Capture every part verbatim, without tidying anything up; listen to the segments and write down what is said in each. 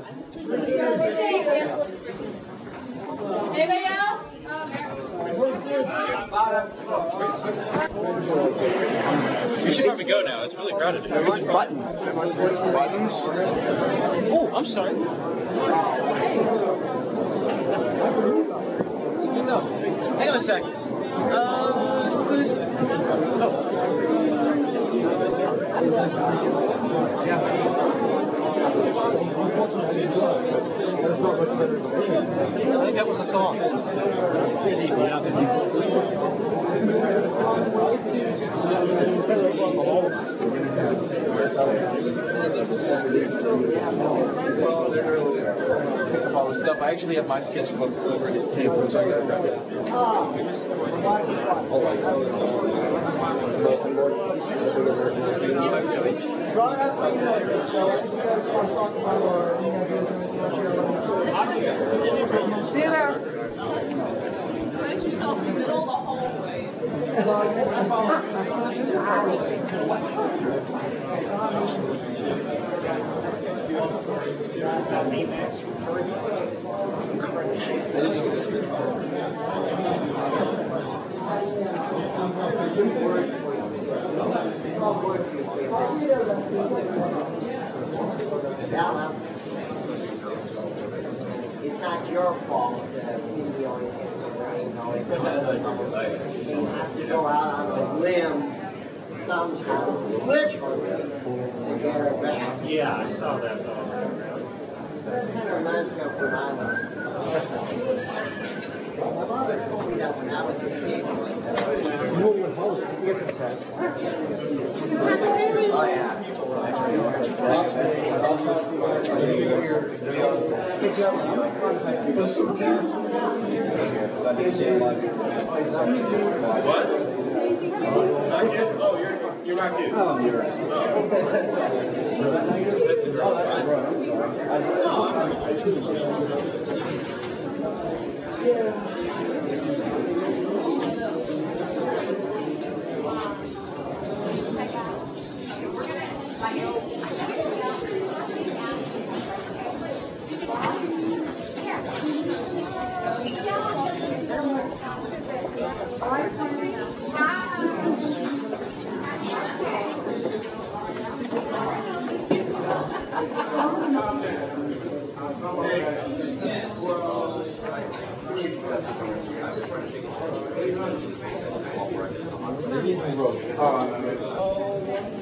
Anybody else? We should probably go now. It's really crowded. There's buttons. Buttons? Oh, I'm sorry. Hang on a sec. Uh, could... I think that was a song. All the stuff. I actually have my sketchbook over at his table, so I gotta grab it. See you there. Put yourself in the middle of the hallway. It's not your fault that video is you know, it's you have to go out on a limb sometimes, literally, to get it back. Yeah, I saw that. That kind of reminds me of when I was. My mother told me that when I was a kid. Oh, yeah. What? Not yet? Oh, you're, you're not kidding. Oh, you're right.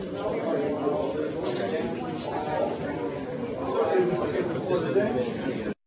Uh,